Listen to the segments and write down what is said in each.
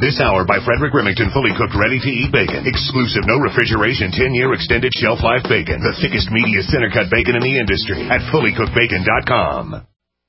This hour by Frederick Remington, fully cooked, ready-to-eat bacon. Exclusive, no refrigeration, 10-year extended shelf life bacon. The thickest, meatiest center-cut bacon in the industry at fullycookedbacon.com.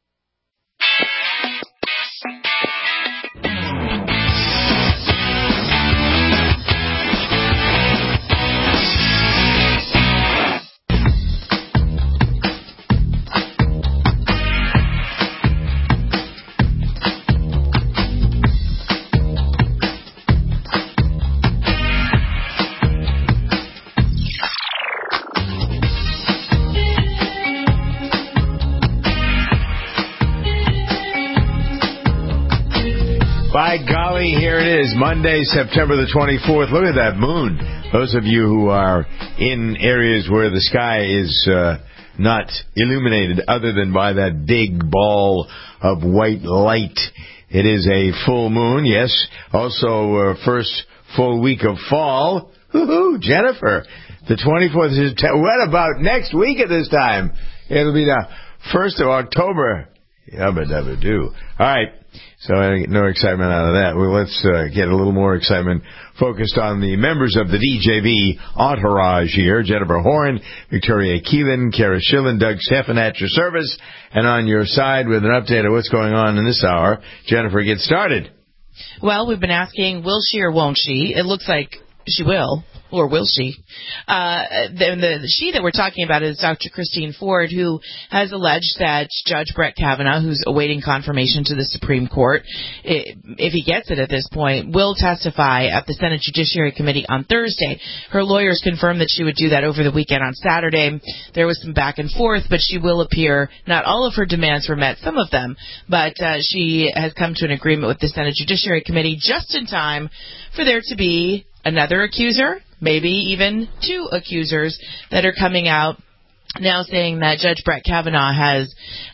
By golly, here it is, Monday, September the 24th. Look at that moon. Those of you who are in areas where the sky is not illuminated other than by that big ball of white light. It is a full moon, yes. Also, first full week of fall. Woohoo, Jennifer. The 24th is... What about next week at this time? It'll be the 1st of October. Yabba dabba do. All right. So no excitement out of that. Well, let's get a little more excitement focused on the members of the DJV entourage here. Jennifer Horn, Victoria Keelan, Kara Schillen, Doug Stephan at your service. And on your side with an update of what's going on in this hour, Jennifer, get started. Well, we've been asking, will she or won't she? It looks like she will. Or will she? The she that we're talking about is Dr. Christine Ford, who has alleged that Judge Brett Kavanaugh, who's awaiting confirmation to the Supreme Court, if he gets it at this point, will testify at the Senate Judiciary Committee on Thursday. Her lawyers confirmed that she would do that over the weekend on Saturday. There was some back and forth, but she will appear. Not all of her demands were met, some of them, but she has come to an agreement with the Senate Judiciary Committee just in time for there to be another accuser, maybe even two accusers that are coming out now saying that Judge Brett Kavanaugh has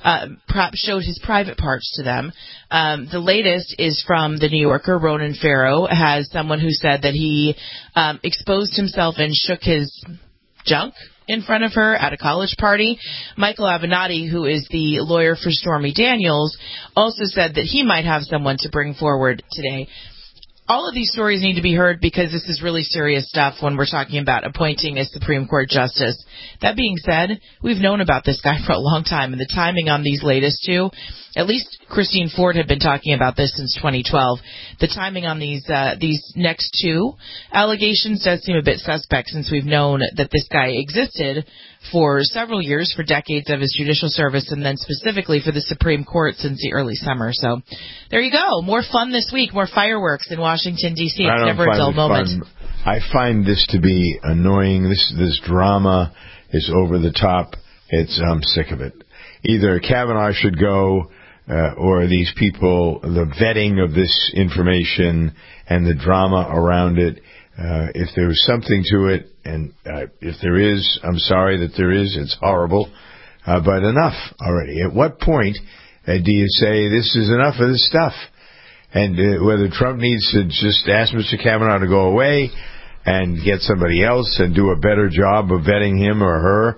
showed his private parts to them. The latest is from the New Yorker. Ronan Farrow has someone who said that he exposed himself and shook his junk in front of her at a college party. Michael Avenatti, who is the lawyer for Stormy Daniels, also said that he might have someone to bring forward today. All of these stories need to be heard because this is really serious stuff when we're talking about appointing a Supreme Court justice. That being said, we've known about this guy for a long time, and the timing on these latest two, at least Christine Ford had been talking about this since 2012. The timing on these next two allegations does seem a bit suspect since we've known that this guy existed for several years, for decades of his judicial service, and then specifically for the Supreme Court since the early summer. So there you go. More fun this week, more fireworks in Washington, D.C. It's never a dull moment. I find this to be annoying. This drama is over the top. I'm sick of it. Either Kavanaugh should go, or these people, the vetting of this information and the drama around it. If there's something to it, and if there is, I'm sorry that there is, it's horrible, but enough already. At what point do you say this is enough of this stuff? And whether Trump needs to just ask Mr. Kavanaugh to go away and get somebody else and do a better job of vetting him or her,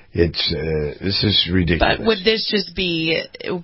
this is ridiculous. But would this just be,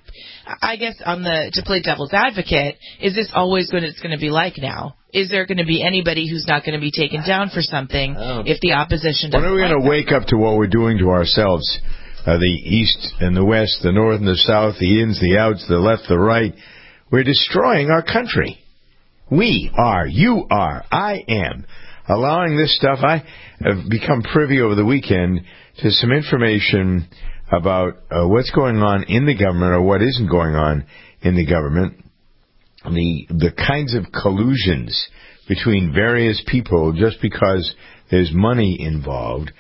I guess, to play devil's advocate, is this always what it's going to be like now? Is there going to be anybody who's not going to be taken down for something if the opposition doesn't? When are we going to wake up to what we're doing to ourselves? The East and the West, the North and the South, the ins, the outs, the left, the right. We're destroying our country. We are. You are. I am. Allowing this stuff. I have become privy over the weekend to some information about what's going on in the government or what isn't going on in the government. The kinds of collusions between various people just because there's money involved.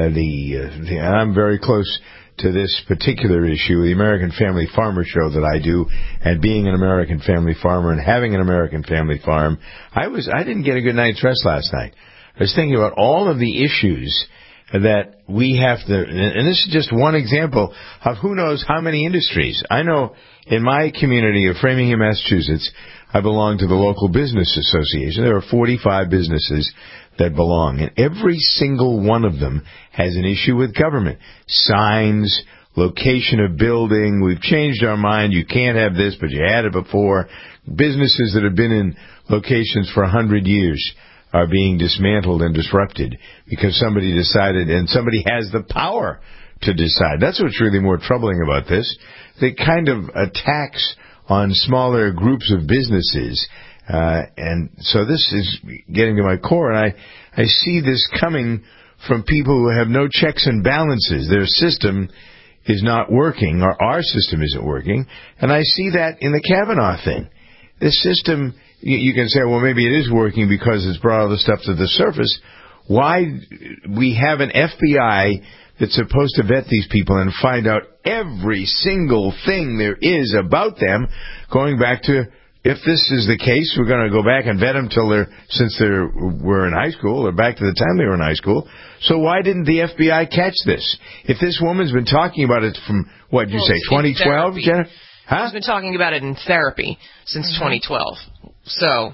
I'm very close to this particular issue, the American Family Farmer show that I do, and being an American family farmer and having an American family farm, I didn't get a good night's rest last night. I was thinking about all of the issues that we have to, and this is just one example of who knows how many industries. I know in my community of Framingham, Massachusetts, I belong to the local business association. There are 45 businesses that belong, and every single one of them has an issue with government. Signs, location of building, we've changed our mind, you can't have this, but you had it before, businesses that have been in locations for 100 years are being dismantled and disrupted because somebody decided, and somebody has the power to decide. That's what's really more troubling about this. The kind of attacks on smaller groups of businesses. And so this is getting to my core, and I see this coming from people who have no checks and balances. Their system is not working, or our system isn't working, and I see that in the Kavanaugh thing. This system, you can say, well, maybe it is working because it's brought all the stuff to the surface. Why we have an FBI that's supposed to vet these people and find out every single thing there is about them, going back to, if this is the case, we're going to go back and vet them since they were in high school, or back to the time they were in high school. So why didn't the FBI catch this? If this woman's been talking about it from, what did you say, 2012, Jenna? Huh? She's been talking about it in therapy since 2012. So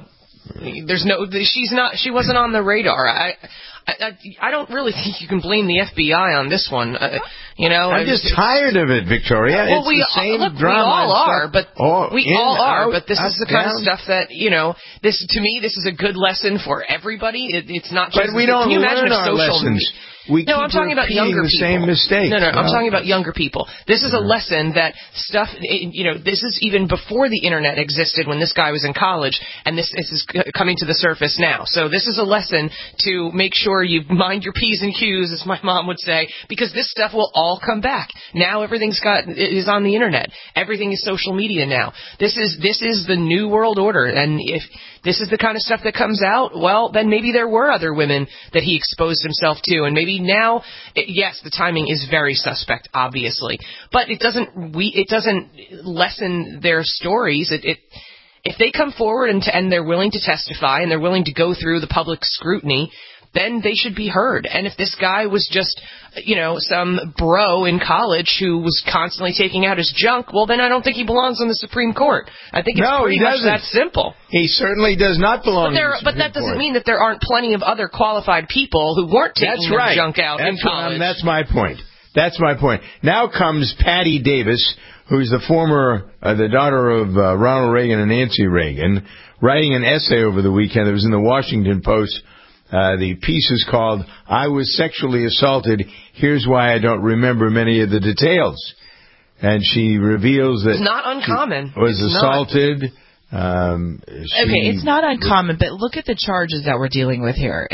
she wasn't on the radar. I don't really think you can blame the FBI on this one. I'm just tired of it, Victoria. Well, it's the same drama. We all are, but this is the kind of down. stuff that, this, to me, this is a good lesson for everybody. It's not just... But we don't learn our lessons. I'm talking about younger people. Same mistakes. No, I'm talking about younger people. This is a lesson that stuff, this is even before the internet existed when this guy was in college, and this is coming to the surface now. So this is a lesson to make sure you mind your P's and Q's, as my mom would say, because this stuff will all come back. Now everything's is on the internet. Everything is social media now. This is the new world order, and if this is the kind of stuff that comes out, well, then maybe there were other women that he exposed himself to, and maybe now, yes, the timing is very suspect, obviously, but it doesn't lessen their stories. If they come forward and they're willing to testify and they're willing to go through the public scrutiny, then they should be heard. And if this guy was just, some bro in college who was constantly taking out his junk, well, then I don't think he belongs on the Supreme Court. I think it's pretty much that simple. He certainly does not belong on the Supreme Court. But that doesn't mean that there aren't plenty of other qualified people who weren't taking their junk out in college. That's my point. That's my point. Now comes Patty Davis, who's the daughter of Ronald Reagan and Nancy Reagan, writing an essay over the weekend that was in the Washington Post. The piece is called, "I Was Sexually Assaulted. Here's Why I Don't Remember Many of the Details." And she reveals that it's not uncommon. She was assaulted. It's not uncommon, but look at the charges that we're dealing with here.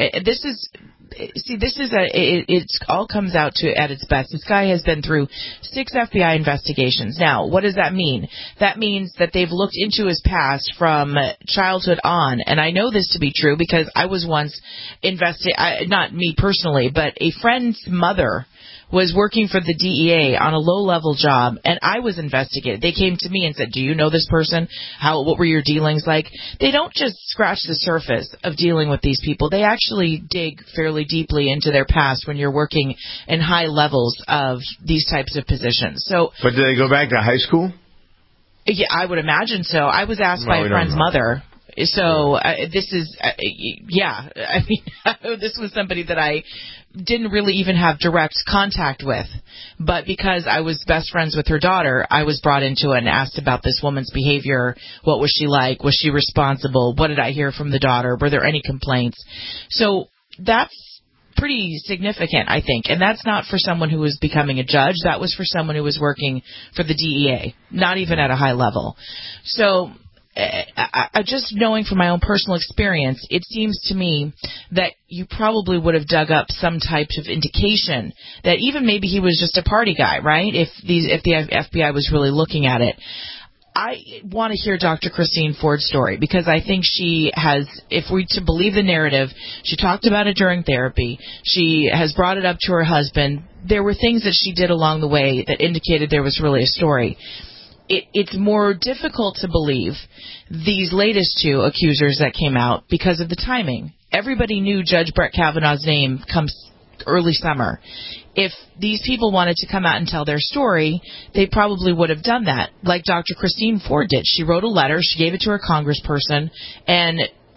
It all comes out to at its best. This guy has been through 6 FBI investigations. Now, what does that mean? That means that they've looked into his past from childhood on, and I know this to be true because I was once not me personally, but a friend's mother was working for the DEA on a low-level job, and I was investigated. They came to me and said, do you know this person? What were your dealings like? They don't just scratch the surface of dealing with these people. They actually dig fairly deeply into their past when you're working in high levels of these types of positions. But do they go back to high school? Yeah, I would imagine so. I was asked by a friend's mother. So this is, this was somebody that I didn't really even have direct contact with. But because I was best friends with her daughter, I was brought into it and asked about this woman's behavior. What was she like? Was she responsible? What did I hear from the daughter? Were there any complaints? So that's pretty significant, I think. And that's not for someone who was becoming a judge. That was for someone who was working for the DEA, not even at a high level. So just knowing from my own personal experience, it seems to me that you probably would have dug up some type of indication that even maybe he was just a party guy, right? If the FBI was really looking at it. I want to hear Dr. Christine Ford's story because I think she has, if we to believe the narrative, she talked about it during therapy. She has brought it up to her husband. There were things that she did along the way that indicated there was really a story. It's more difficult to believe these latest 2 accusers that came out because of the timing. Everybody knew Judge Brett Kavanaugh's name comes early summer. If these people wanted to come out and tell their story, they probably would have done that, like Dr. Christine Ford did. She wrote a letter, she gave it to her congressperson, and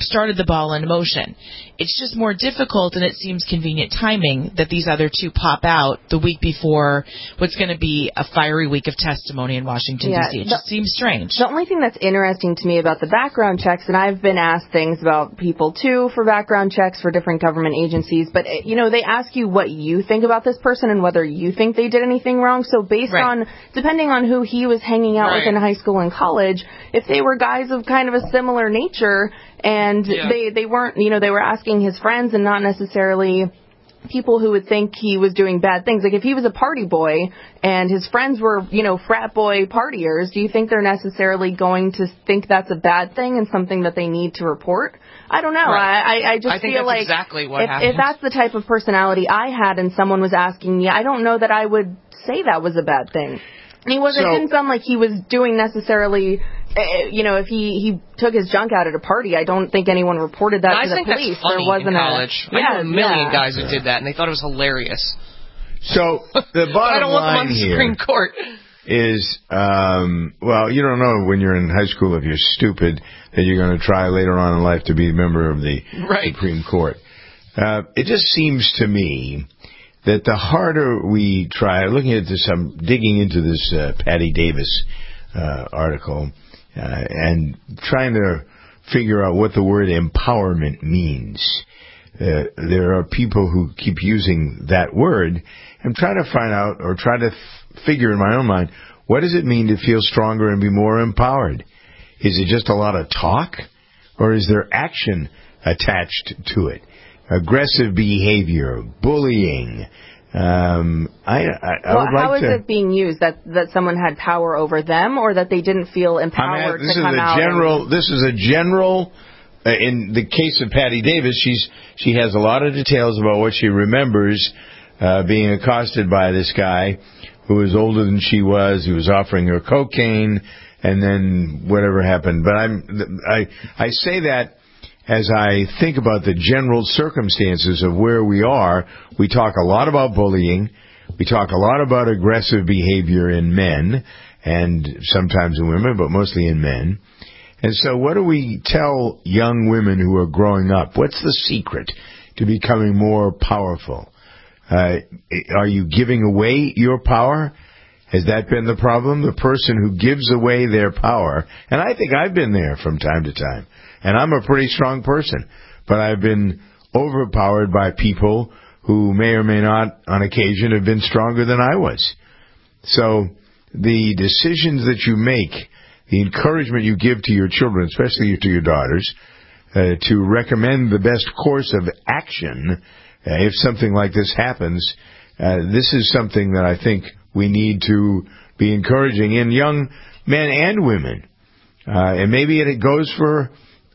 started the ball in motion. It's just more difficult, and it seems convenient timing that these other two pop out the week before what's going to be a fiery week of testimony in Washington, D.C. It just seems strange. The only thing that's interesting to me about the background checks, and I've been asked things about people, too, for background checks for different government agencies, but, they ask you what you think about this person and whether you think they did anything wrong. So based on, depending on who he was hanging out with in high school and college, if they were guys of kind of a similar nature, and they weren't, they were asking his friends and not necessarily people who would think he was doing bad things. Like if he was a party boy and his friends were, frat boy partiers, do you think they're necessarily going to think that's a bad thing and something that they need to report? I don't know. I just feel like exactly what if that's the type of personality I had and someone was asking me, I don't know that I would say that was a bad thing. And it didn't sound like he was doing necessarily, if he took his junk out at a party, I don't think anyone reported that to the police. That's funny in college. I know a million guys who did that, and they thought it was hilarious. So the bottom line here Supreme Court is, you don't know when you're in high school if you're stupid that you're going to try later on in life to be a member of the Supreme Court. It just seems to me that the harder we try, looking at this, I'm digging into this Patty Davis article and trying to figure out what the word empowerment means. There are people who keep using that word. I'm trying to find out or try to figure in my own mind, what does it mean to feel stronger and be more empowered? Is it just a lot of talk, or is there action attached to it? Aggressive behavior, bullying. How is it being used? That someone had power over them, or that they didn't feel empowered to come out? This is a general. In the case of Patty Davis, she has a lot of details about what she remembers being accosted by this guy who was older than she was. He was offering her cocaine, and then whatever happened. But I say that as I think about the general circumstances of where we are. We talk a lot about bullying. We talk a lot about aggressive behavior in men, and sometimes in women, but mostly in men. And so what do we tell young women who are growing up? What's the secret to becoming more powerful? Are you giving away your power? Has that been the problem? The person who gives away their power, and I think I've been there from time to time, and I'm a pretty strong person, but I've been overpowered by people who may or may not, on occasion, have been stronger than I was. So the decisions that you make, the encouragement you give to your children, especially to your daughters, to recommend the best course of action if something like this happens, this is something that I think we need to be encouraging in young men and women. And maybe it goes for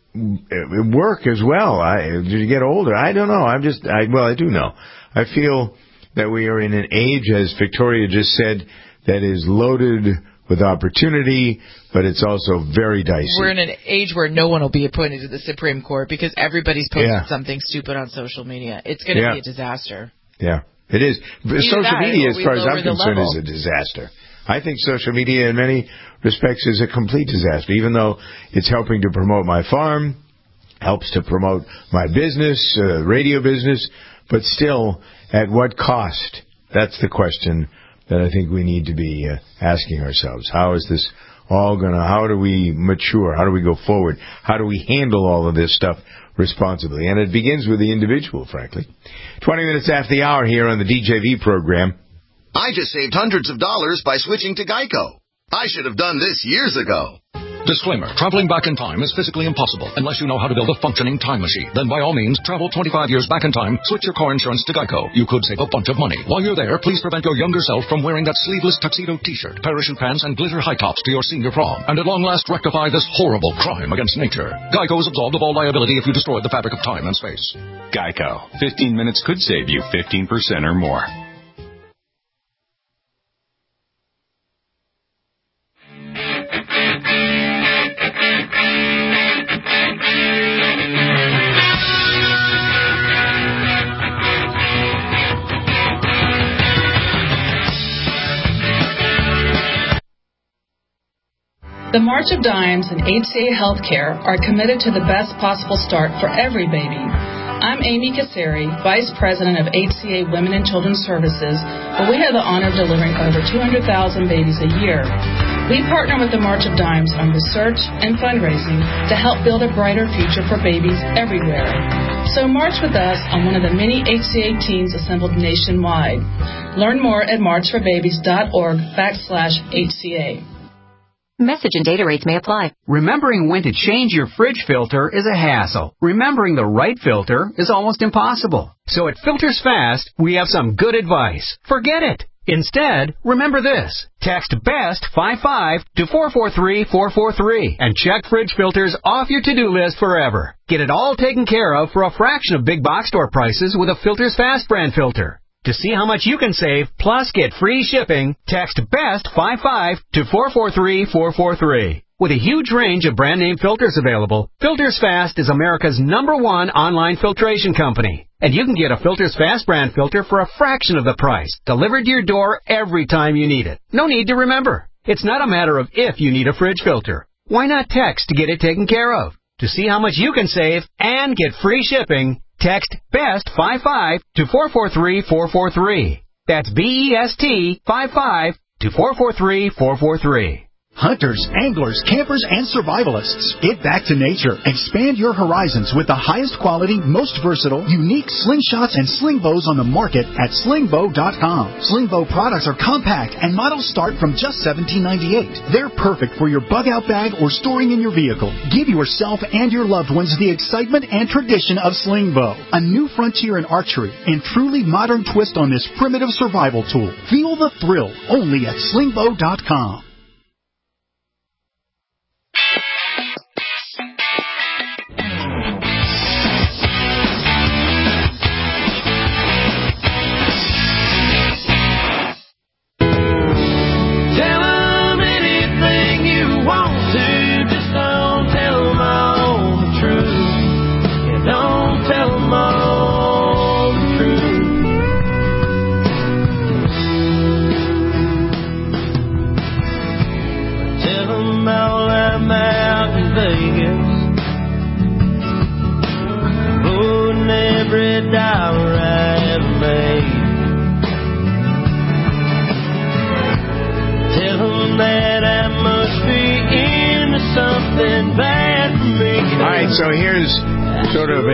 work as well. As you get older, I don't know. I do know. I feel that we are in an age, as Victoria just said, that is loaded with opportunity, but it's also very dicey. We're in an age where no one will be appointed to the Supreme Court because everybody's posted something stupid on social media. It's going to be a disaster. Yeah, it is. Social media, as far as I'm concerned, is a disaster. I think social media, in many respects, is a complete disaster, even though it's helping to promote my farm, helps to promote my business, radio business, but still, at what cost? That's the question that I think we need to be asking ourselves. How is this all how do we mature? How do we go forward? How do we handle all of this stuff responsibly? And it begins with the individual, frankly. 20 minutes after the hour here on the DJV program. I just saved hundreds of dollars by switching to Geico. I should have done this years ago. Disclaimer. Traveling back in time is physically impossible unless you know how to build a functioning time machine. Then by all means, travel 25 years back in time, switch your car insurance to Geico. You could save a bunch of money. While you're there, please prevent your younger self from wearing that sleeveless tuxedo t-shirt, parachute pants, and glitter high tops to your senior prom. And at long last, rectify this horrible crime against nature. Geico is absolved of all liability if you destroyed the fabric of time and space. Geico. 15 minutes could save you 15% or more. The March of Dimes and HCA Healthcare are committed to the best possible start for every baby. I'm Amy Kasseri, Vice President of HCA Women and Children's Services, where we have the honor of delivering over 200,000 babies a year. We partner with the March of Dimes on research and fundraising to help build a brighter future for babies everywhere. So march with us on one of the many HCA teams assembled nationwide. Learn more at marchforbabies.org/HCA. Message and data rates may apply. Remembering when to change your fridge filter is a hassle. Remembering the right filter is almost impossible. So at Filters Fast, we have some good advice. Forget it. Instead, remember this. Text BEST55 to 443-443 and check fridge filters off your to-do list forever. Get it all taken care of for a fraction of big box store prices with a Filters Fast brand filter. To see how much you can save, plus get free shipping, text BEST55 to 443-443. With a huge range of brand name filters available, Filters Fast is America's #1 online filtration company. And you can get a Filters Fast brand filter for a fraction of the price, delivered to your door every time you need it. No need to remember. It's not a matter of if you need a fridge filter. Why not text to get it taken care of? To see how much you can save and get free shipping, text BEST55 to 443-443. That's BEST55 to 443-443. Hunters, anglers, campers, and survivalists, get back to nature. Expand your horizons with the highest quality, most versatile, unique slingshots and sling bows on the market at slingbow.com. Sling bow products are compact and models start from just $17.98. They're perfect for your bug-out bag or storing in your vehicle. Give yourself and your loved ones the excitement and tradition of sling bow, a new frontier in archery and truly modern twist on this primitive survival tool. Feel the thrill only at slingbow.com. So here's sort of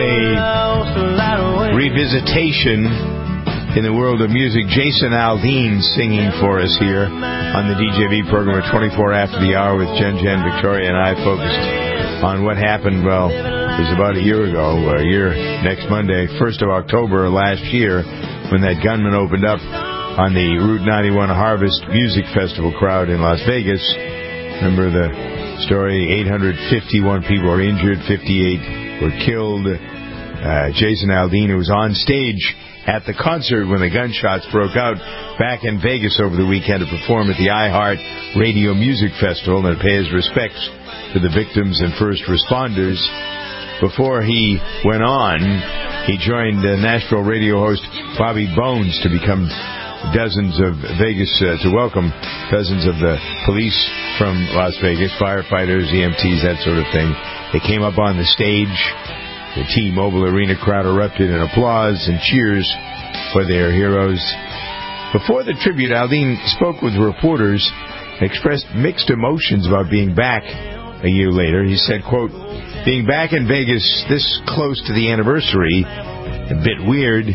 a revisitation in the world of music. Jason Aldean singing for us here on the DJV program at 24 after the hour with Jen, Victoria, and I focused on what happened, well, it was about a year ago, next Monday, 1st of October last year, when that gunman opened up on the Route 91 Harvest Music Festival crowd in Las Vegas. Remember the story, 851 people were injured, 58 were killed. Jason Aldean, who was on stage at the concert when the gunshots broke out back in Vegas over the weekend to perform at the iHeart Radio Music Festival and pay his respects to the victims and first responders. Before he went on, he joined Nashville radio host Bobby Bones to become dozens of Vegas, to welcome dozens of the police from Las Vegas, firefighters, EMTs, that sort of thing. They came up on the stage. The T-Mobile Arena crowd erupted in applause and cheers for their heroes. Before the tribute, Aldean spoke with reporters and expressed mixed emotions about being back a year later. He said, quote, "Being back in Vegas this close to the anniversary, a bit weird."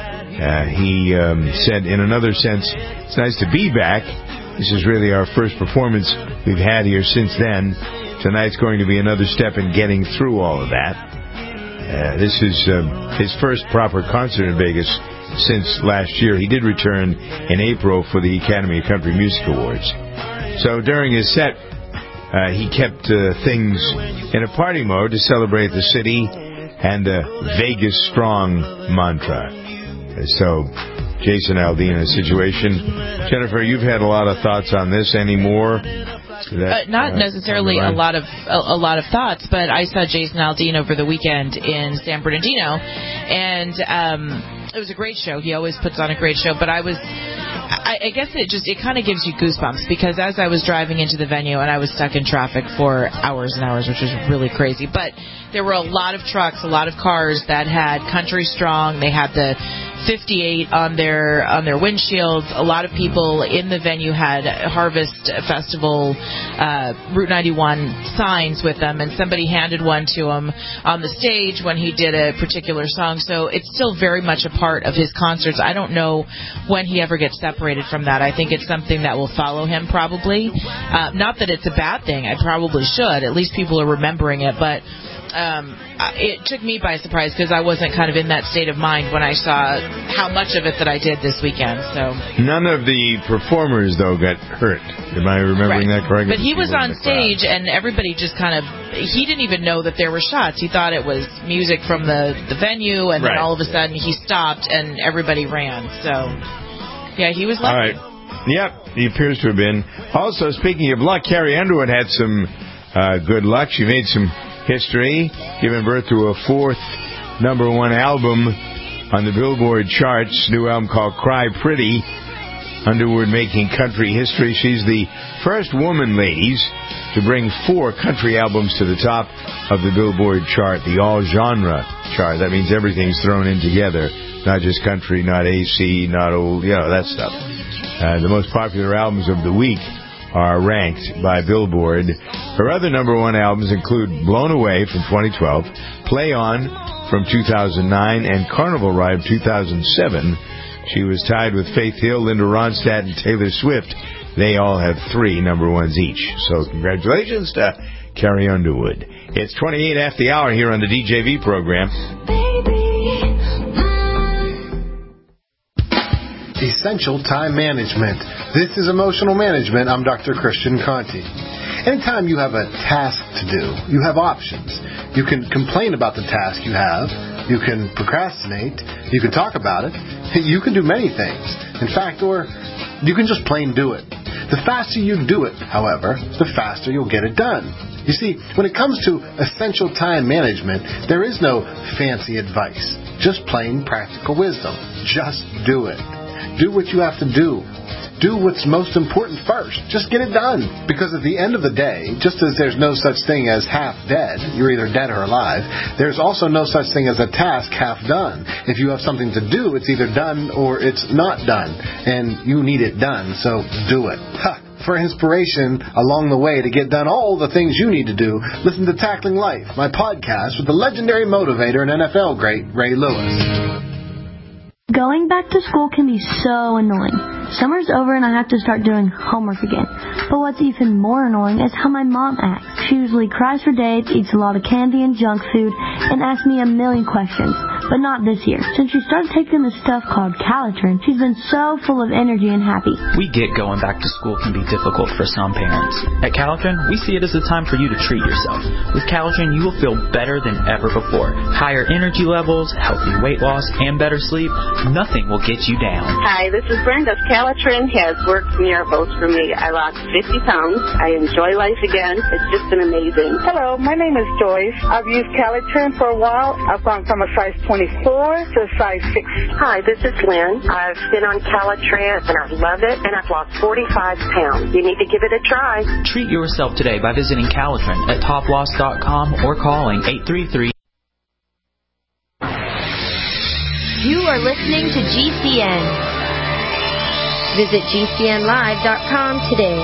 He said, in another sense, it's nice to be back. This is really our first performance we've had here since then. Tonight's going to be another step in getting through all of that. This is his first proper concert in Vegas since last year. He did return in April for the Academy of Country Music Awards. So during his set, he kept things in a party mode to celebrate the city and the Vegas Strong mantra. So, Jason Aldean, a situation. Jennifer, you've had a lot of thoughts on this. Any more? Not necessarily a lot of thoughts, but I saw Jason Aldean over the weekend in San Bernardino, and it was a great show. He always puts on a great show, but I was I guess it kind of gives you goosebumps, because as I was driving into the venue, and I was stuck in traffic for hours and hours, which was really crazy, but there were a lot of trucks, a lot of cars that had Country Strong. They had the 58 on their windshields. A lot of people in the venue had Harvest Festival Route 91 signs with them, and somebody handed one to him on the stage when he did a particular song. So it's still very much a part of his concerts. I don't know when he ever gets separated from that. I think it's something that will follow him probably. Not that it's a bad thing. I probably should. At least people are remembering it, but it took me by surprise, because I wasn't kind of in that state of mind when I saw how much of it that I did this weekend. So none of the performers, though, got hurt. Am I remembering that correctly? But he was on stage, and everybody just kind of, he didn't even know that there were shots. He thought it was music from the venue, and then all of a sudden he stopped and everybody ran. So, yeah, he was lucky. All right. Yep, he appears to have been. Also, speaking of luck, Carrie Underwood had some good luck. She made some history, giving birth to a fourth #1 album on the Billboard charts. New album called Cry Pretty. Underwood making country history. She's the first woman, ladies, to bring 4 country albums to the top of the Billboard chart, the all-genre chart. That means everything's thrown in together, not just country, not AC, not old, that stuff. The most popular albums of the week are ranked by Billboard. Her other #1 albums include Blown Away from 2012, Play On from 2009, and Carnival Ride 2007. She was tied with Faith Hill, Linda Ronstadt, and Taylor Swift. They all have 3 #1s each. So congratulations to Carrie Underwood. It's 28 after the hour here on the DJV program. Essential Time Management. This is Emotional Management. I'm Dr. Christian Conti. Anytime you have a task to do, you have options. You can complain about the task you have. You can procrastinate. You can talk about it. You can do many things. In fact, or you can just plain do it. The faster you do it, however, the faster you'll get it done. You see, when it comes to essential time management, there is no fancy advice. Just plain practical wisdom. Just do it. Do what you have to do. Do what's most important first. Just get it done. Because at the end of the day, just as there's no such thing as half dead, you're either dead or alive, there's also no such thing as a task half done. If you have something to do, it's either done or it's not done. And you need it done, so do it. For inspiration along the way to get done all the things you need to do, listen to Tackling Life, my podcast with the legendary motivator and NFL great Ray Lewis. Going back to school can be so annoying. Summer's over and I have to start doing homework again. But what's even more annoying is how my mom acts. She usually cries for dates, eats a lot of candy and junk food, and asks me a million questions. But not this year. Since she started taking this stuff called Calitrin, she's been so full of energy and happy. We get going back to school can be difficult for some parents. At Calitrin, we see it as a time for you to treat yourself. With Calitrin, you will feel better than ever before. Higher energy levels, healthy weight loss, and better sleep. Nothing will get you down. Hi, this is Brenda. Calitrin has worked miracles for me. I lost 50 pounds. I enjoy life again. It's just been amazing. Hello, my name is Joyce. I've used Calitrin for a while. I've gone from a size 24 to a size 6. Hi, this is Lynn. I've been on Calitrin and I love it, and I've lost 45 pounds. You need to give it a try. Treat yourself today by visiting Calitrin at toploss.com or calling 833. You are listening to GCN. Visit GCNlive.com today.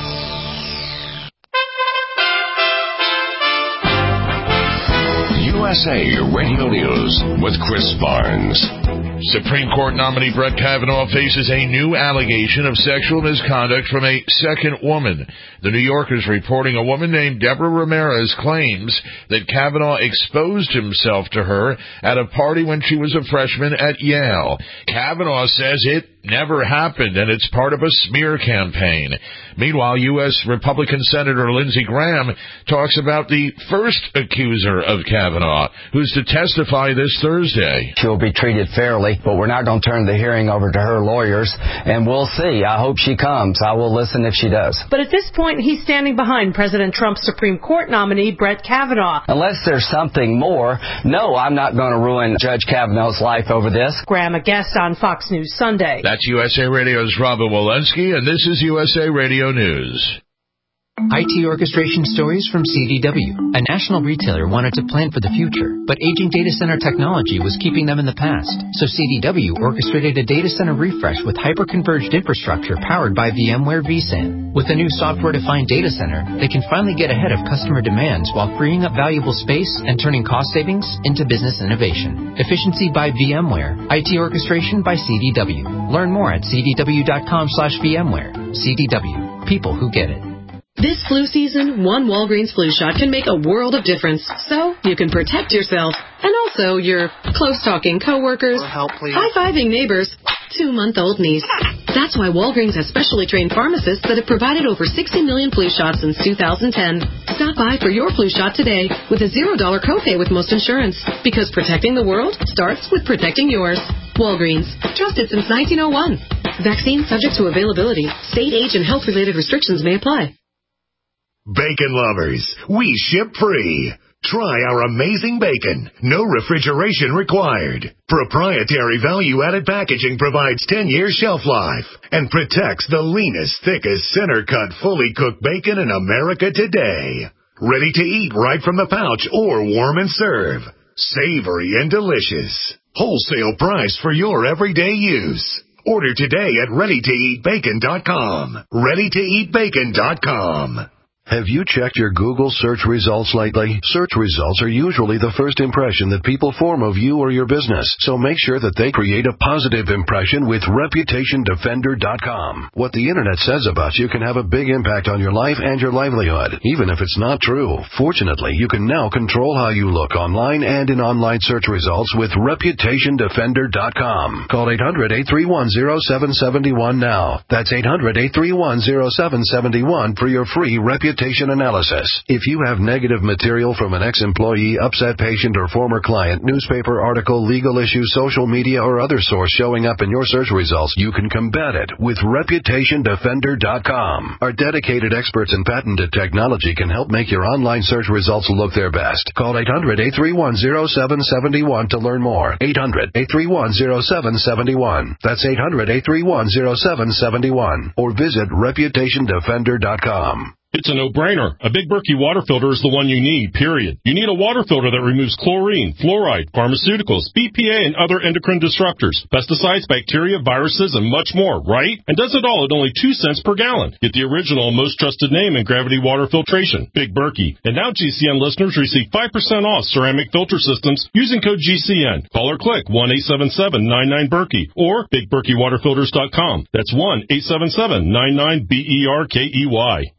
USA Radio News with Chris Barnes. Supreme Court nominee Brett Kavanaugh faces a new allegation of sexual misconduct from a second woman. The New Yorker is reporting a woman named Deborah Ramirez claims that Kavanaugh exposed himself to her at a party when she was a freshman at Yale. Kavanaugh says it never happened, and it's part of a smear campaign. Meanwhile, U.S. Republican Senator Lindsey Graham talks about the first accuser of Kavanaugh, who's to testify this Thursday. She'll be treated fairly, but we're not going to turn the hearing over to her lawyers, and we'll see. I hope she comes. I will listen if she does. But at this point, he's standing behind President Trump's Supreme Court nominee, Brett Kavanaugh. Unless there's something more, no, I'm not going to ruin Judge Kavanaugh's life over this. Graham, a guest on Fox News Sunday. That That's USA Radio's Robin Walensky, and this is USA Radio News. IT orchestration stories from CDW. A national retailer wanted to plan for the future, but aging data center technology was keeping them in the past. So CDW orchestrated a data center refresh with hyper-converged infrastructure powered by VMware vSAN. With a new software-defined data center, they can finally get ahead of customer demands while freeing up valuable space and turning cost savings into business innovation. Efficiency by VMware. IT orchestration by CDW. Learn more at cdw.com/VMware. CDW. People who get it. This flu season, one Walgreens flu shot can make a world of difference. So you can protect yourself and also your close-talking coworkers, high-fiving neighbors, 2-month-old niece. That's why Walgreens has specially trained pharmacists that have provided over 60 million flu shots since 2010. Stop by for your flu shot today with a $0 copay with most insurance. Because protecting the world starts with protecting yours. Walgreens. Trusted since 1901. Vaccine subject to availability. State, age, and health-related restrictions may apply. Bacon lovers, we ship free. Try our amazing bacon. No refrigeration required. Proprietary value-added packaging provides 10-year shelf life and protects the leanest, thickest, center-cut, fully cooked bacon in America today. Ready to eat right from the pouch or warm and serve. Savory and delicious. Wholesale price for your everyday use. Order today at ReadyToEatBacon.com. ReadyToEatBacon.com. Have you checked your Google search results lately? Search results are usually the first impression that people form of you or your business, so make sure that they create a positive impression with ReputationDefender.com. What the Internet says about you can have a big impact on your life and your livelihood, even if it's not true. Fortunately, you can now control how you look online and in online search results with ReputationDefender.com. Call 800-831-0771 now. That's 800-831-0771 for your free reputation analysis. If you have negative material from an ex-employee, upset patient, or former client, newspaper article, legal issue, social media, or other source showing up in your search results, you can combat it with ReputationDefender.com. Our dedicated experts in patented technology can help make your online search results look their best. Call 800-831-0771 to learn more. 800-831-0771. That's 800-831-0771. Or visit ReputationDefender.com. It's a no-brainer. A Big Berkey water filter is the one you need, period. You need a water filter that removes chlorine, fluoride, pharmaceuticals, BPA, and other endocrine disruptors, pesticides, bacteria, viruses, and much more, right? And does it all at only 2 cents per gallon. Get the original and most trusted name in gravity water filtration, Big Berkey. And now GCN listeners receive 5% off ceramic filter systems using code GCN. Call or click 1-877-99-BERKEY or BigBerkeyWaterFilters.com. That's 1-877-99-BERKEY.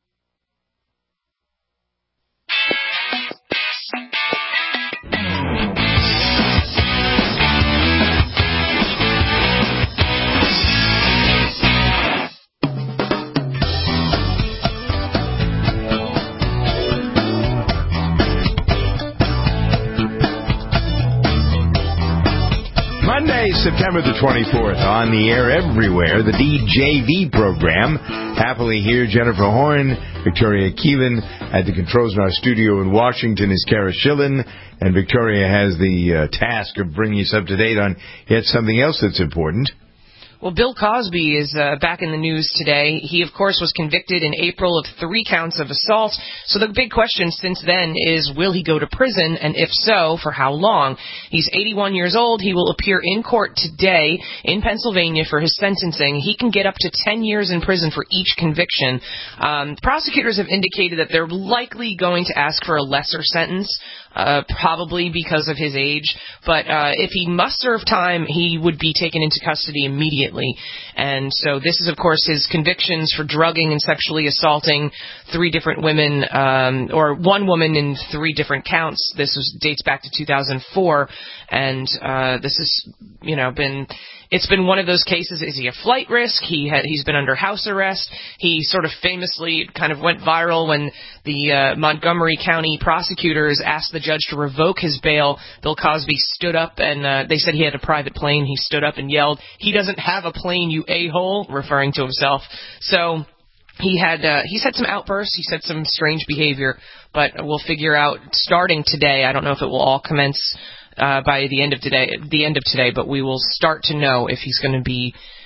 Monday, September the 24th, on the air everywhere, the DJV program. Happily here, Jennifer Horn, Victoria Keelan. At the controls in our studio in Washington is Kara Schillen, and Victoria has the task of bringing us up to date on yet something else that's important. Well, Bill Cosby is back in the news today. He, of course, was convicted in April of 3 counts of assault. So the big question since then is, will he go to prison? And if so, for how long? He's 81 years old. He will appear in court today in Pennsylvania for his sentencing. He can get up to 10 years in prison for each conviction. Prosecutors have indicated that they're likely going to ask for a lesser sentence. Probably because of his age, but if he must serve time, he would be taken into custody immediately. And so this is, of course, his convictions for drugging and sexually assaulting 3 different women, or 1 woman in 3 different counts. This dates back to 2004, and this has, it's been one of those cases. Is he a flight risk? He's been under house arrest. He sort of famously kind of went viral when the Montgomery County prosecutors asked the judge to revoke his bail. Bill Cosby stood up, and they said he had a private plane. He stood up and yelled, "He doesn't have a plane, you a-hole," referring to himself. So he's had some outbursts. He's had some strange behavior, but we'll figure out starting today. I don't know if it will all commence by the end of today, but we will start to know if he's going to be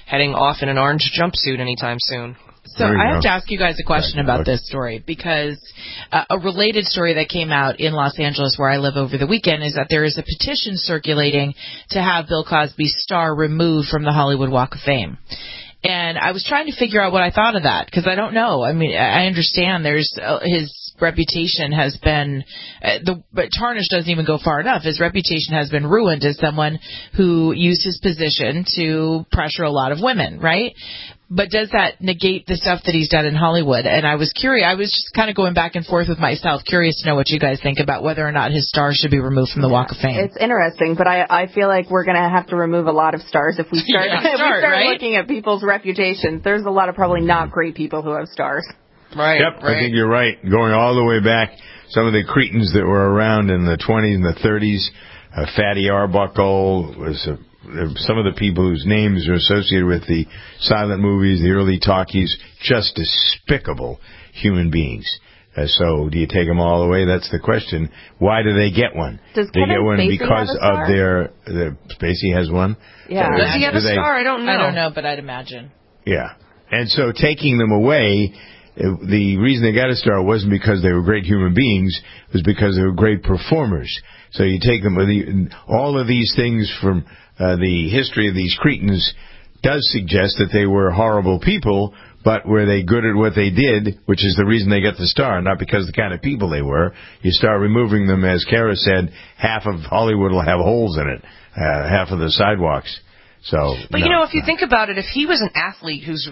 heading off in an orange jumpsuit anytime soon. So I have to ask you guys a question about this story, because a related story that came out in Los Angeles, where I live, over the weekend is that there is a petition circulating to have Bill Cosby's star removed from the Hollywood Walk of Fame. And I was trying to figure out what I thought of that, because I don't know. I mean, I understand there's his reputation has been, but tarnish doesn't even go far enough. His reputation has been ruined as someone who used his position to pressure a lot of women, right? But does that negate the stuff that he's done in Hollywood? And I was curious. I was just kind of going back and forth with myself, curious to know what you guys think about whether or not his star should be removed from the Walk of Fame. It's interesting, but I feel like we're going to have to remove a lot of stars if we start, right? Looking at people's reputations. There's a lot of probably not great people who have stars. Right. Yep, I think you're right. Going all the way back, some of the cretins that were around in the 20s and the 30s, Fatty Arbuckle was some of the people whose names are associated with the silent movies, the early talkies, just despicable human beings. So do you take them all away? That's the question. Why do they get one? Does they Kevin get one Spacey because have a star? of their Spacey has one? Yeah. Does he have a star? I don't know. I don't know, but I'd imagine. Yeah. And so taking them away, the reason they got a star wasn't because they were great human beings, it was because they were great performers. So you take them, all of these things from the history of these cretins does suggest that they were horrible people, but were they good at what they did, which is the reason they get the star, not because the kind of people they were. You start removing them, as Kara said, half of Hollywood will have holes in it, half of the sidewalks. So, but if you think about it, if he was an athlete whose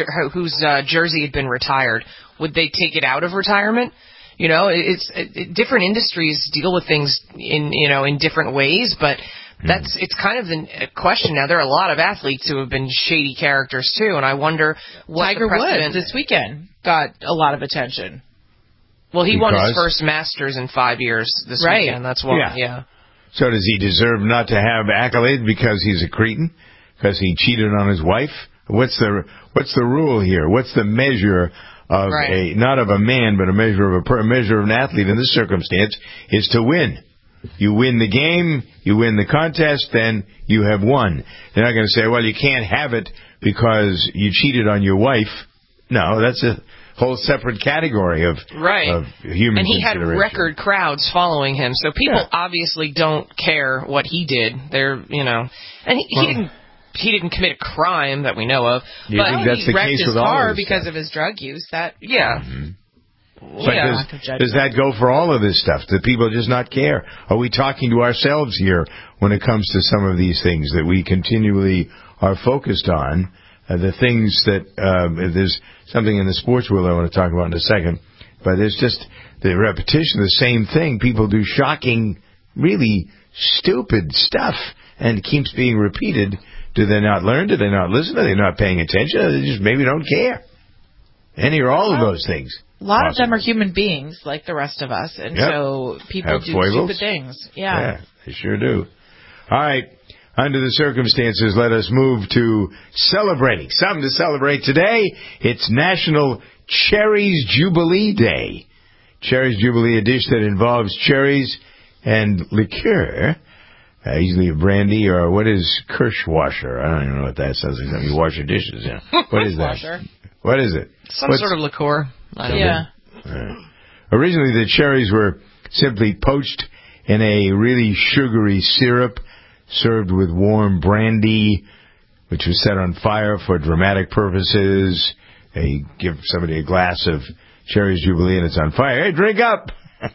jersey had been retired, would they take it out of retirement? It's different industries deal with things in different ways, but it's kind of the question now. There are a lot of athletes who have been shady characters too, and I wonder what Tiger the precedent Woods this weekend got a lot of attention. Well, he won his first Masters in 5 years this weekend. That's why. Yeah. So does he deserve not to have accolades because he's a cretin? Because he cheated on his wife? What's the rule here? What's the measure of not of a man, but a measure of an athlete in this circumstance is to win. You win the game, you win the contest, then you have won. They're not going to say, well, you can't have it because you cheated on your wife. No, that's a whole separate category of human And he had consideration. record crowds following him, so people obviously don't care what he did. And he didn't commit a crime that we know of. You but think that's he the wrecked case his with all car of this because stuff? of his drug use. But Yeah. does that go for all of this stuff? Do people just not care? Are we talking to ourselves here when it comes to some of these things that we continually are focused on? The things that there's something in the sports world I want to talk about in a second, but there's just the repetition of the same thing. People do shocking, really stupid stuff, and it keeps being repeated. Do they not learn? Do they not listen? Are they not paying attention? Or they just maybe don't care? Any or all of those things. A lot of them are human beings like the rest of us, and so people have do foibles. stupid things. Yeah, they sure do. All right. Under the circumstances, let us move to celebrating. Something to celebrate today. It's National Cherries Jubilee Day. Cherries Jubilee, a dish that involves cherries and liqueur, usually a brandy or what is Kirschwasser? I don't even know what that sounds like. You wash your dishes. What is that? What is it? Some sort of liqueur. I don't know. Originally, the cherries were simply poached in a really sugary syrup, served with warm brandy, which was set on fire for dramatic purposes. They give somebody a glass of Cherries Jubilee and it's on fire. Hey, drink up!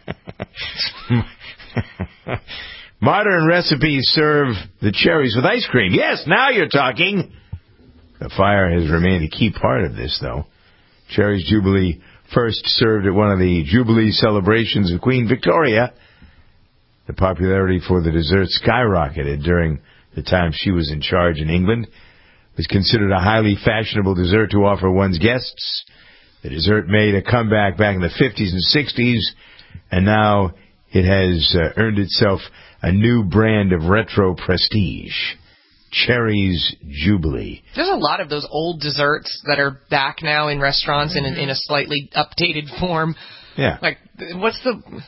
Modern recipes serve the cherries with ice cream. Yes, now you're talking! The fire has remained a key part of this, though. Cherries Jubilee first served at one of the Jubilee celebrations of Queen Victoria. The popularity for the dessert skyrocketed during the time she was in charge in England. It was considered a highly fashionable dessert to offer one's guests. The dessert made a comeback back in the 50s and 60s, and now it has earned itself a new brand of retro prestige. Cherries Jubilee. There's a lot of those old desserts that are back now in restaurants in a slightly updated form. Yeah. Like, what's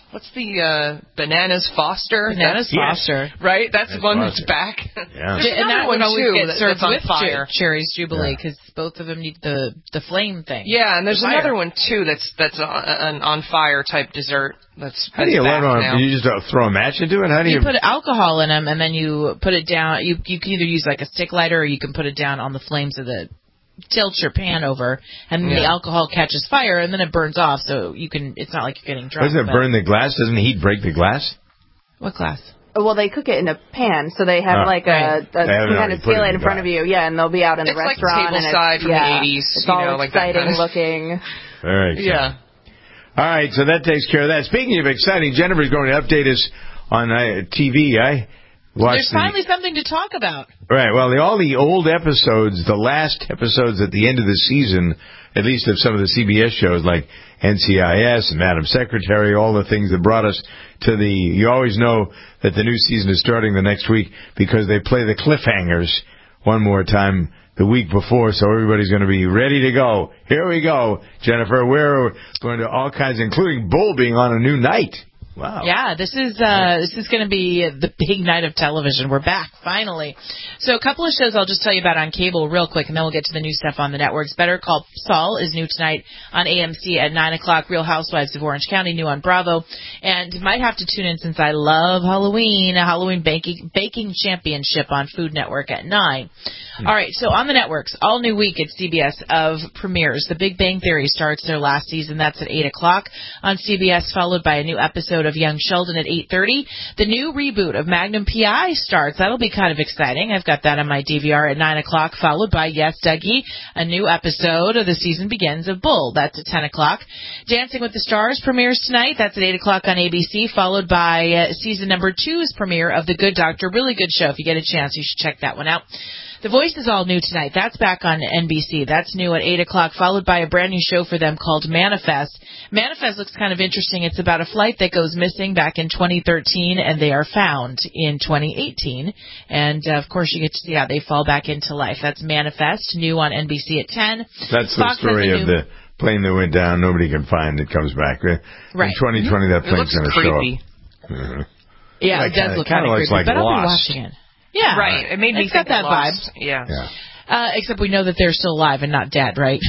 the Bananas Foster? Bananas Foster. Right? That's Bananas one Foster. that's back. Yeah. And that one always too gets served that's on with fire. Cherry's Jubilee because both of them need the flame thing. Yeah, and there's The fire. another one too that's an on fire type dessert. How do you let on? You just throw a match into it? How do you put alcohol in them and then you put it down? You can either use like a stick lighter or you can put it down on the flames of the tilt your pan over, and then the alcohol catches fire and then it burns off. So you can. It's not like you're getting drunk. Doesn't it burn the glass? Doesn't the heat break the glass? What glass? Well, they cook it in a pan, so they have like a kind of skillet in front of you, and they'll be out in the restaurant. It's like tableside from the 80s. It's all like exciting that looking. Very exciting. Yeah. All right, so that takes care of that. Speaking of exciting, Jennifer's going to update us on TV. I watched There's finally something to talk about. Right, well, all the old episodes, the last episodes at the end of the season, at least of some of the CBS shows like NCIS and Madam Secretary, all the things that brought us to you always know that the new season is starting the next week because they play the cliffhangers one more time the week before, so everybody's going to be ready to go. Here we go, Jennifer. We're going to all kinds, including Bull being on a new night. Wow. Yeah, this is going to be the big night of television. We're back, finally. So a couple of shows I'll just tell you about on cable real quick, and then we'll get to the new stuff on the networks. Better Call Saul is new tonight on AMC at 9 o'clock. Real Housewives of Orange County, new on Bravo. And you might have to tune in since I love Halloween, a Halloween baking championship on Food Network at 9. All right, so on the networks, all new week at CBS of premieres. The Big Bang Theory starts their last season. That's at 8 o'clock on CBS, followed by a new episode of Young Sheldon at 8:30. The new reboot of Magnum P.I. starts. That'll be kind of exciting. I've got that on my DVR at 9 o'clock, followed by Yes, Dougie. A new episode of The Season Begins of Bull. That's at 10 o'clock. Dancing with the Stars premieres tonight. That's at 8 o'clock on ABC, followed by season number 2's premiere of The Good Doctor. Really good show. If you get a chance, you should check that one out. The Voice is all new tonight. That's back on NBC. That's new at 8 o'clock, followed by a brand new show for them called Manifest. Manifest looks kind of interesting. It's about a flight that goes missing back in 2013, and they are found in 2018. And, of course, you get to see how they fall back into life. That's Manifest, new on NBC at 10. That's the story of the plane that went down. Nobody can find it. Comes back. Right. In 2020, that plane's going to show up. Mm-hmm. Yeah, it does look kind of creepy, like but I'll be Lost. watching it. Yeah. Right. It made me think that vibe. Yeah. Except we know that they're still alive and not dead, right?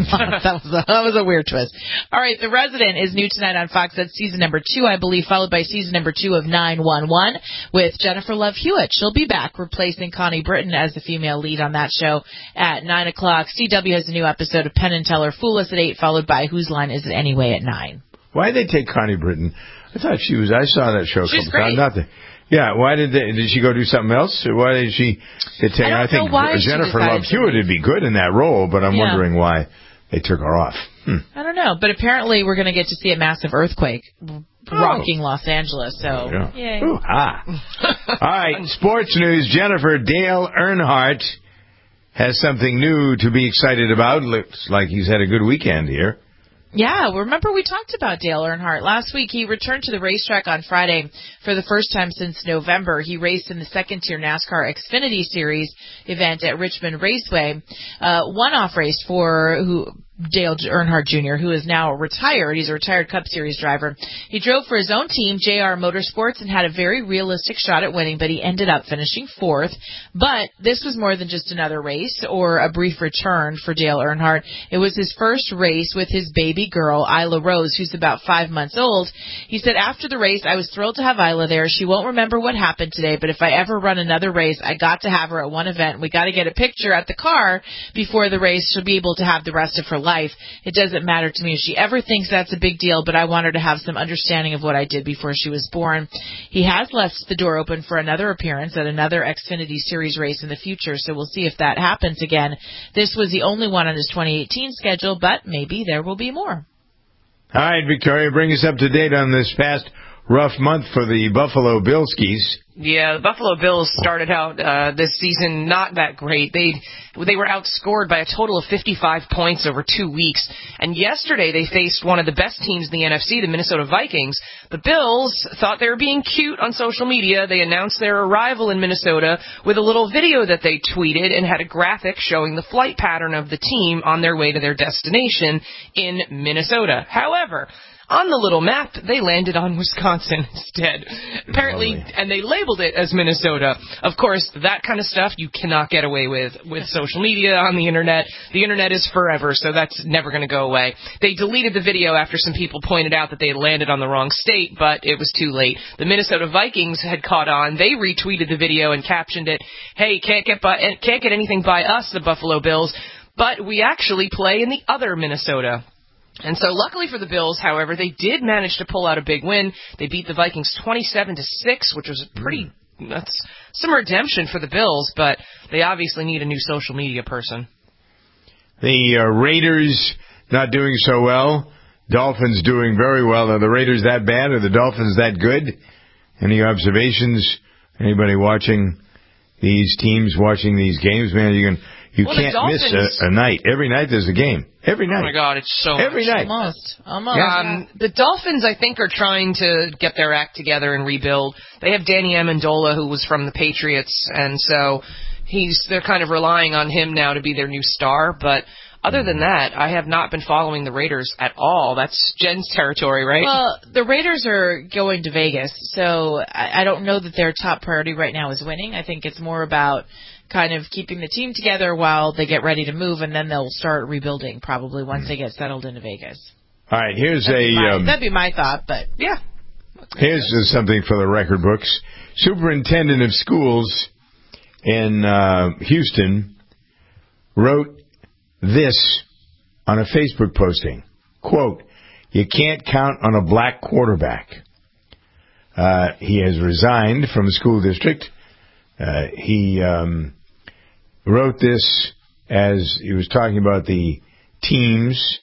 that was a weird twist. All right, The Resident is new tonight on Fox. That's season number 2, I believe, followed by season number 2 of 911 with Jennifer Love Hewitt. She'll be back, replacing Connie Britton as the female lead on that show at 9 o'clock. CW has a new episode of Penn and Teller Fool Us at 8, followed by Whose Line Is It Anyway at 9. Why did they take Connie Britton? I thought I saw that show a She's couple great. times. Yeah, why did she go do something else? Or why did she take? I think Jennifer Love Hewitt would be good in that role, but I'm wondering why they took her off. I don't know, but apparently we're going to get to see a massive earthquake rocking Los Angeles. So, yay. All right, sports news. Jennifer, Dale Earnhardt has something new to be excited about. Looks like he's had a good weekend here. Yeah, remember we talked about Dale Earnhardt last week. He returned to the racetrack on Friday for the first time since November. He raced in the second-tier NASCAR Xfinity Series event at Richmond Raceway. One-off race for Dale Earnhardt Jr., who is now retired. He's a retired Cup Series driver. He drove for his own team, JR Motorsports, and had a very realistic shot at winning, but he ended up finishing 4th. But this was more than just another race or a brief return for Dale Earnhardt. It was his first race with his baby girl, Isla Rose, who's about 5 months old. He said, after the race, I was thrilled to have Isla there. She won't remember what happened today, but if I ever run another race, I got to have her at one event. We got to get a picture at the car before the race. She'll be able to have the rest of her life. It doesn't matter to me if she ever thinks that's a big deal, but I want her to have some understanding of what I did before she was born. He has left the door open for another appearance at another Xfinity Series race in the future, so we'll see if that happens again. This was the only one on his 2018 schedule, but maybe there will be more. All right, Victoria, bring us up to date on this past rough month for the Buffalo Billskis. Yeah, the Buffalo Bills started out this season not that great. They were outscored by a total of 55 points over 2 weeks. And yesterday they faced one of the best teams in the NFC, the Minnesota Vikings. The Bills thought they were being cute on social media. They announced their arrival in Minnesota with a little video that they tweeted and had a graphic showing the flight pattern of the team on their way to their destination in Minnesota. However, On the little map, they landed on Wisconsin instead. Apparently, and they labeled it as Minnesota. Of course, that kind of stuff you cannot get away with social media, on the internet. The internet is forever, so that's never going to go away. They deleted the video after some people pointed out that they had landed on the wrong state, but it was too late. The Minnesota Vikings had caught on. They retweeted the video and captioned it, "Hey, can't get anything by us, the Buffalo Bills, but we actually play in the other Minnesota." And so luckily for the Bills, however, they did manage to pull out a big win. They beat the Vikings 27-6, which was that's some redemption for the Bills, but they obviously need a new social media person. The Raiders not doing so well. Dolphins doing very well. Are the Raiders that bad? Are the Dolphins that good? Any observations? Anybody watching these teams, watching these games? Man, you can't miss a night. Every night there's a game. Every night. Oh, my God, it's so every much. night. Almost. The Dolphins, I think, are trying to get their act together and rebuild. They have Danny Amendola, who was from the Patriots, and so they're kind of relying on him now to be their new star. But other than that, I have not been following the Raiders at all. That's Jen's territory, right? Well, the Raiders are going to Vegas, so I don't know that their top priority right now is winning. I think it's more about kind of keeping the team together while they get ready to move, and then they'll start rebuilding probably once they get settled into Vegas. All right, that'd be my thought, but yeah. Here's something for the record books. Superintendent of schools in Houston wrote this on a Facebook posting. Quote, "You can't count on a black quarterback." He has resigned from the school district. He wrote this as he was talking about the teams.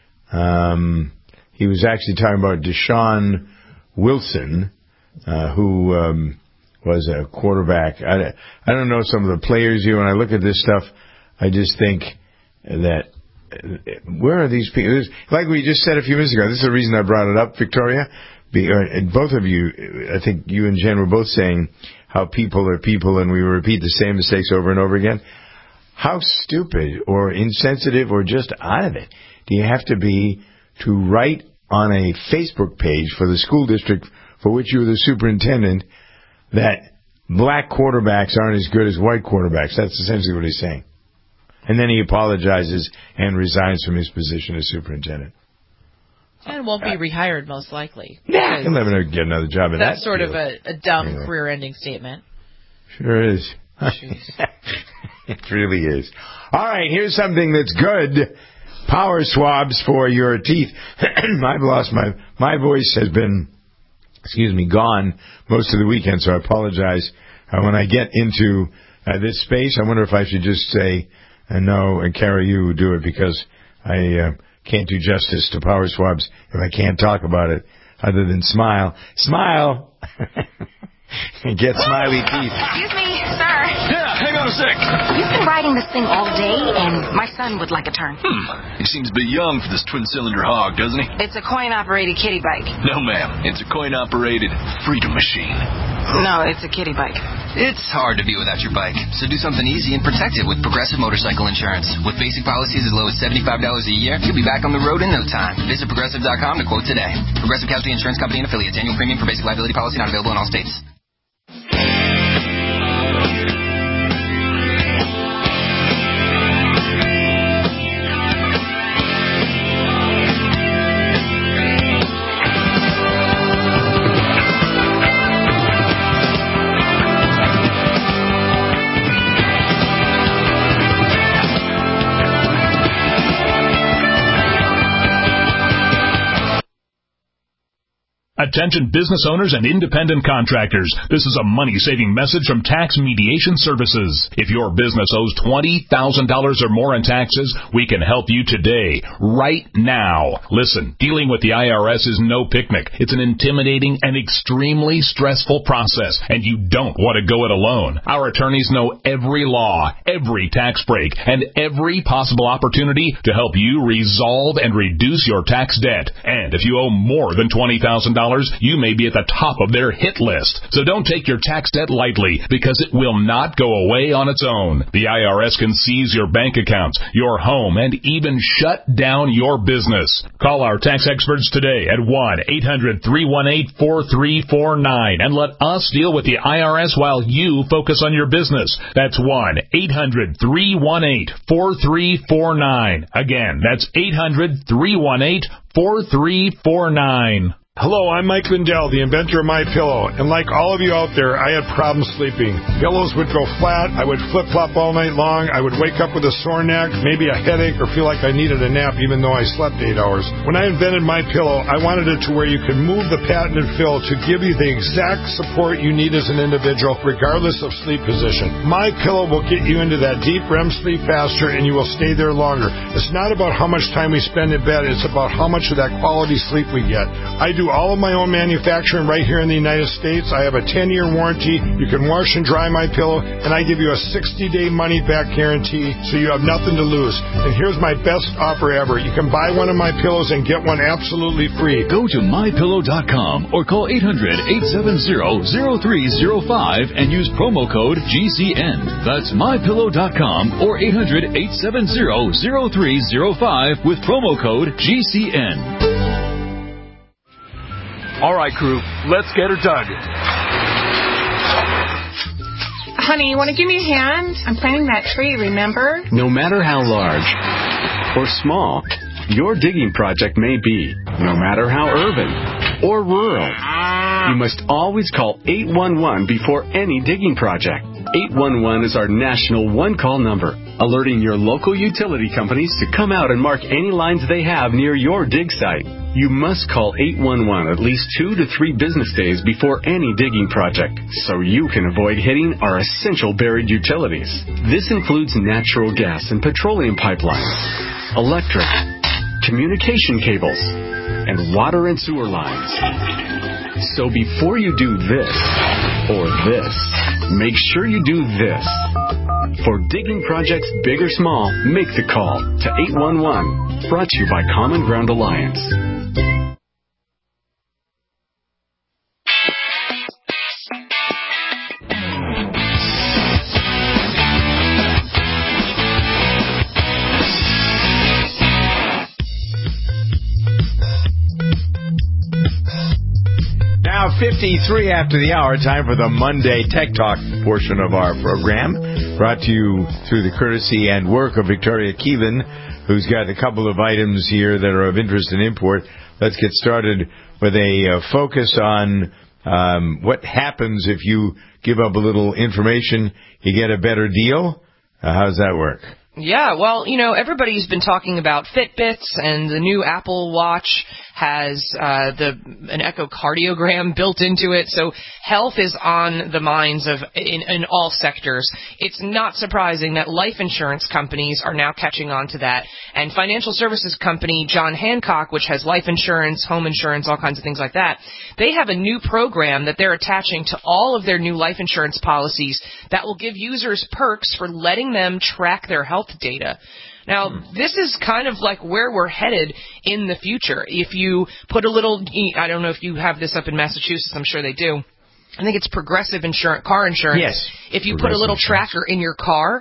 He was actually talking about Deshaun Wilson, who was a quarterback. I don't know some of the players here. When I look at this stuff, I just think that where are these people? Like we just said a few minutes ago, this is the reason I brought it up, Victoria. Both of you, I think you and Jen were both saying how people are people and we repeat the same mistakes over and over again. How stupid or insensitive or just out of it do you have to be to write on a Facebook page for the school district for which you're the superintendent that black quarterbacks aren't as good as white quarterbacks? That's essentially what he's saying. And then he apologizes and resigns from his position as superintendent. And won't be rehired, most likely. Yeah, he'll never get another job in that. That's sort of a dumb career-ending statement. Sure is. It really is. All right, here's something that's good. Power swabs for your teeth. I've lost my voice has been, gone most of the weekend, so I apologize. When I get into this space, I wonder if I should just say no, and Carrie, you do it, because I can't do justice to power swabs if I can't talk about it other than smile. Smile! And get smiley teeth. Excuse me, sir. Yeah, hang on a sec. You've been riding this thing all day, and my son would like a turn. He seems a bit young for this twin-cylinder hog, doesn't he? It's a coin-operated kiddie bike. No, ma'am. It's a coin-operated freedom machine. No, it's a kiddie bike. It's hard to be without your bike, so do something easy and protect it with Progressive Motorcycle Insurance. With basic policies as low as $75 a year, you'll be back on the road in no time. Visit Progressive.com to quote today. Progressive Casualty Insurance Company and Affiliates. Annual premium for basic liability policy not available in all states. Attention business owners and independent contractors. This is a money-saving message from Tax Mediation Services. If your business owes $20,000 or more in taxes, we can help you today, right now. Listen, dealing with the IRS is no picnic. It's an intimidating and extremely stressful process, and you don't want to go it alone. Our attorneys know every law, every tax break, and every possible opportunity to help you resolve and reduce your tax debt. And if you owe more than $20,000, you may be at the top of their hit list. So don't take your tax debt lightly, because it will not go away on its own. The IRS can seize your bank accounts, your home, and even shut down your business. Call our tax experts today at 1-800-318-4349 and let us deal with the IRS while you focus on your business. That's 1-800-318-4349. Again, that's 800-318-4349. Hello, I'm Mike Lindell, the inventor of MyPillow, and like all of you out there, I had problems sleeping. Pillows would go flat, I would flip-flop all night long, I would wake up with a sore neck, maybe a headache, or feel like I needed a nap even though I slept 8 hours. When I invented MyPillow, I wanted it to where you could move the patented fill to give you the exact support you need as an individual, regardless of sleep position. MyPillow will get you into that deep REM sleep faster, and you will stay there longer. It's not about how much time we spend in bed, it's about how much of that quality sleep we get. I do all of my own manufacturing right here in the United States. I have a 10-year warranty. You can wash and dry MyPillow, and I give you a 60-day money-back guarantee, so you have nothing to lose. And here's my best offer ever. You can buy one of my pillows and get one absolutely free. Go to MyPillow.com or call 800-870-0305 and use promo code GCN. That's MyPillow.com or 800-870-0305 with promo code GCN. All right, crew, let's get her dug. Honey, you want to give me a hand? I'm planting that tree, remember? No matter how large or small your digging project may be, no matter how urban or rural, you must always call 811 before any digging project. 811 is our national one-call number, alerting your local utility companies to come out and mark any lines they have near your dig site. You must call 811 at least 2 to 3 business days before any digging project, so you can avoid hitting our essential buried utilities. This includes natural gas and petroleum pipelines, electric, communication cables, and water and sewer lines. So before you do this or this, make sure you do this. For digging projects big or small, make the call to 811. Brought to you by Common Ground Alliance. Now 53 after the hour, time for the Monday Tech Talk portion of our program, brought to you through the courtesy and work of Victoria Keelan, who's got a couple of items here that are of interest in import. Let's get started with a focus on what happens if you give up a little information, you get a better deal. How does that work? Yeah, well, everybody's been talking about Fitbits, and the new Apple Watch has an echocardiogram built into it. So health is on the minds of in all sectors. It's not surprising that life insurance companies are now catching on to that. And financial services company John Hancock, which has life insurance, home insurance, all kinds of things like that, they have a new program that they're attaching to all of their new life insurance policies that will give users perks for letting them track their health data. Now, this is kind of like where we're headed in the future. If you put a little, I don't know if you have this up in Massachusetts, I'm sure they do. I think it's Progressive car insurance. Yes. If you put a little tracker in your car,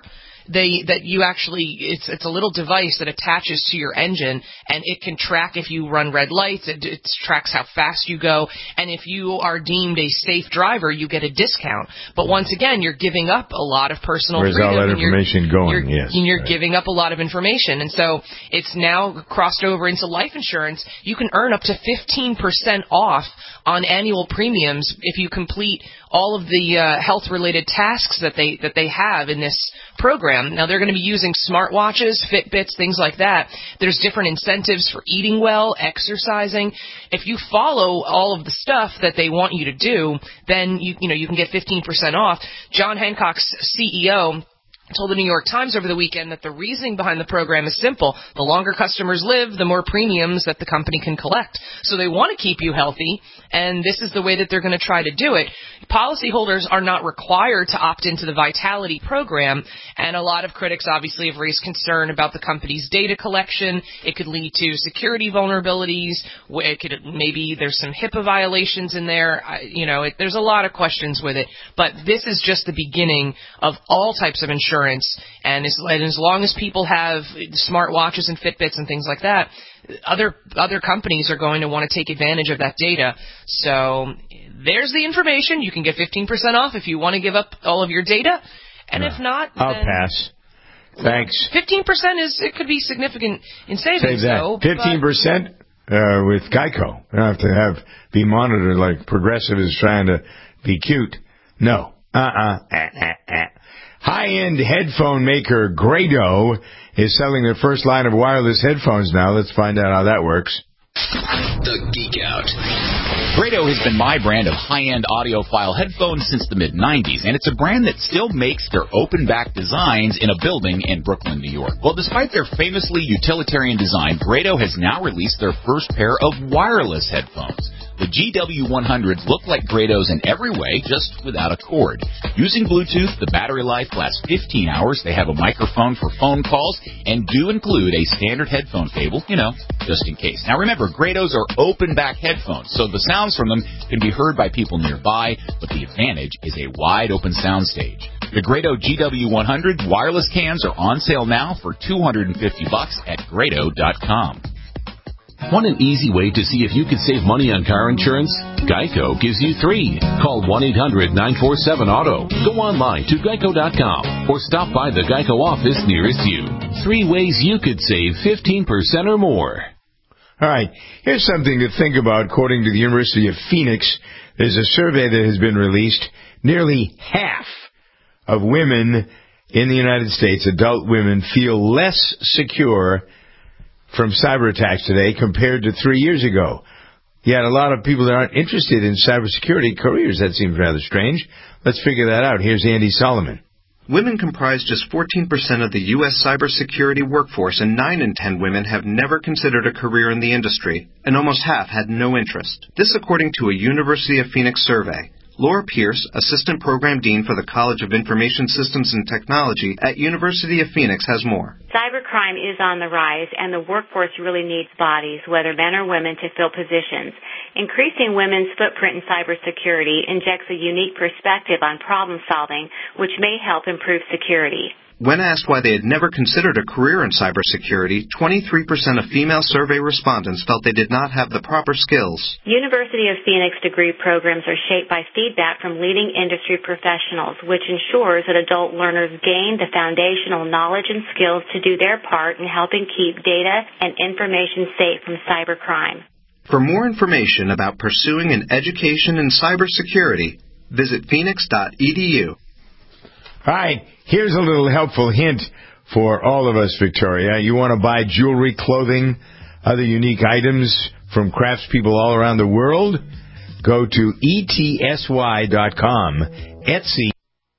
it's a little device that attaches to your engine, and it can track if you run red lights, it tracks how fast you go, and if you are deemed a safe driver, you get a discount. But once again, you're giving up a lot of personal freedom. Where's all that information going? You're giving up a lot of information, and so it's now crossed over into life insurance. You can earn up to 15% off on annual premiums if you complete all of the health-related tasks that they have in this program. Now, they're going to be using smartwatches, Fitbits, things like that. There's different incentives for eating well, exercising. If you follow all of the stuff that they want you to do, then you can get 15% off. John Hancock's CEO told the New York Times over the weekend that the reasoning behind the program is simple. The longer customers live, the more premiums that the company can collect. So they want to keep you healthy, and this is the way that they're going to try to do it. Policyholders are not required to opt into the Vitality program, and a lot of critics obviously have raised concern about the company's data collection. It could lead to security vulnerabilities. Maybe there's some HIPAA violations in there. There's a lot of questions with it, but this is just the beginning of all types of insurance. And as long as people have smart watches and Fitbits and things like that, other companies are going to want to take advantage of that data. So there's the information. You can get 15% off if you want to give up all of your data. And if not, I'll pass. Thanks. 15% it could be significant in savings. Save that. Though, 15% with Geico. You don't have to be monitored like Progressive is trying to be cute. No. High-end headphone maker Grado is selling their first line of wireless headphones now. Let's find out how that works. The Geek Out. Grado has been my brand of high-end audiophile headphones since the mid-'90s, and it's a brand that still makes their open-back designs in a building in Brooklyn, New York. Well, despite their famously utilitarian design, Grado has now released their first pair of wireless headphones. The GW100s look like Grados in every way, just without a cord. Using Bluetooth, the battery life lasts 15 hours. They have a microphone for phone calls and do include a standard headphone cable, just in case. Now remember, Grados are open-back headphones, so the sounds from them can be heard by people nearby, but the advantage is a wide-open soundstage. The Grado GW100 wireless cans are on sale now for $250 at Grado.com. Want an easy way to see if you could save money on car insurance? Geico gives you 3. Call 1-800-947-AUTO. Go online to Geico.com or stop by the Geico office nearest you. 3 ways you could save 15% or more. All right, here's something to think about. According to the University of Phoenix, there's a survey that has been released. Nearly half of women in the United States, adult women, feel less secure from cyber attacks today compared to 3 years ago. Yet a lot of people that aren't interested in cybersecurity careers. That seems rather strange. Let's figure that out. Here's Andy Solomon. Women comprise just 14% of the U.S. cybersecurity workforce, and 9 in 10 women have never considered a career in the industry, and almost half had no interest. This according to a University of Phoenix survey. Laura Pierce, Assistant Program Dean for the College of Information Systems and Technology at University of Phoenix, has more. Cybercrime is on the rise, and the workforce really needs bodies, whether men or women, to fill positions. Increasing women's footprint in cybersecurity injects a unique perspective on problem solving, which may help improve security. When asked why they had never considered a career in cybersecurity, 23% of female survey respondents felt they did not have the proper skills. University of Phoenix degree programs are shaped by feedback from leading industry professionals, which ensures that adult learners gain the foundational knowledge and skills to do their part in helping keep data and information safe from cybercrime. For more information about pursuing an education in cybersecurity, visit phoenix.edu. All right, here's a little helpful hint for all of us, Victoria. You want to buy jewelry, clothing, other unique items from craftspeople all around the world? Go to ETSY.com, Etsy.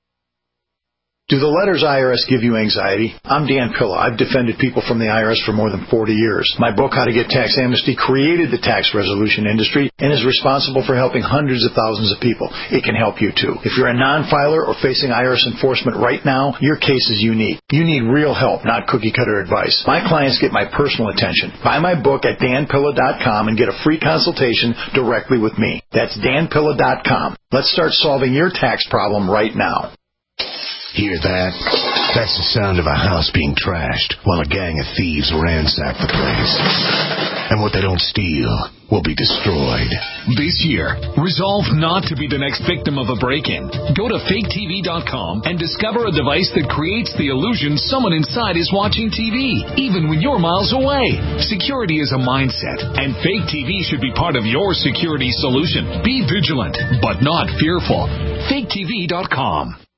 Do the letters IRS give you anxiety? I'm Dan Pilla. I've defended people from the IRS for more than 40 years. My book, How to Get Tax Amnesty, created the tax resolution industry and is responsible for helping hundreds of thousands of people. It can help you, too. If you're a non-filer or facing IRS enforcement right now, your case is unique. You need real help, not cookie-cutter advice. My clients get my personal attention. Buy my book at danpilla.com and get a free consultation directly with me. That's danpilla.com. Let's start solving your tax problem right now. Hear that? That's the sound of a house being trashed while a gang of thieves ransack the place. And what they don't steal will be destroyed. This year, resolve not to be the next victim of a break-in. Go to faketv.com and discover a device that creates the illusion someone inside is watching TV, even when you're miles away. Security is a mindset, and Fake TV should be part of your security solution. Be vigilant, but not fearful. faketv.com.